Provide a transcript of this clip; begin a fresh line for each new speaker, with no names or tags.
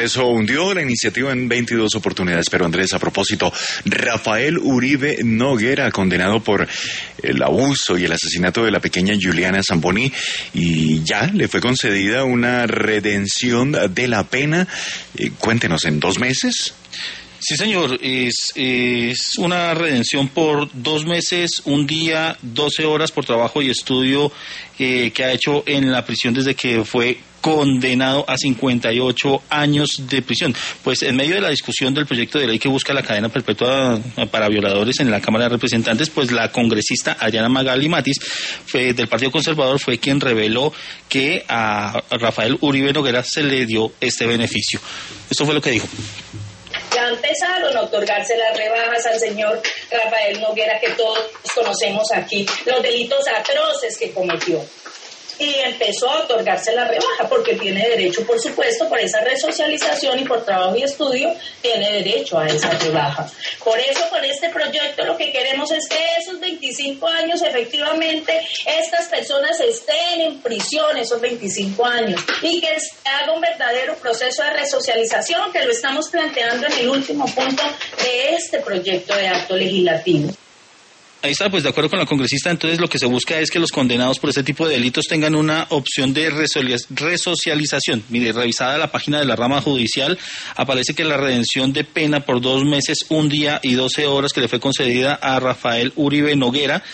Eso hundió la iniciativa en 22 oportunidades. Pero Andrés, a propósito, Rafael Uribe Noguera, condenado por el abuso y el asesinato de la pequeña Juliana Zamboni, y ya le fue concedida una redención de la pena. Cuéntenos, ¿en 2 meses?
Sí, señor, es una redención por 2 meses, 1 día, 12 horas por trabajo y estudio que ha hecho en la prisión desde que fue condenado a 58 años de prisión. Pues en medio de la discusión del proyecto de ley que busca la cadena perpetua para violadores en la Cámara de Representantes, pues la congresista Adriana Magali Matis del Partido Conservador fue quien reveló que a Rafael Uribe Noguera se le dio este beneficio. Esto fue lo que dijo.
Ya empezaron a otorgarse las rebajas al señor Rafael Noguera, que todos conocemos aquí, los delitos atroces que cometió. Y empezó a otorgarse la rebaja porque tiene derecho, por supuesto, por esa resocialización y por trabajo y estudio, tiene derecho a esa rebaja. Por eso, con este proyecto lo que queremos es que esos 25 años, efectivamente, estas personas estén en prisión esos 25 años y que se haga un verdadero proceso de resocialización, que lo estamos planteando en el último punto de este proyecto de acto legislativo.
Ahí está, pues de acuerdo con la congresista, entonces lo que se busca es que los condenados por este tipo de delitos tengan una opción de resocialización. Mire, revisada la página de la rama judicial, aparece que la redención de pena por 2 meses, 1 día y 12 horas que le fue concedida a Rafael Uribe Noguera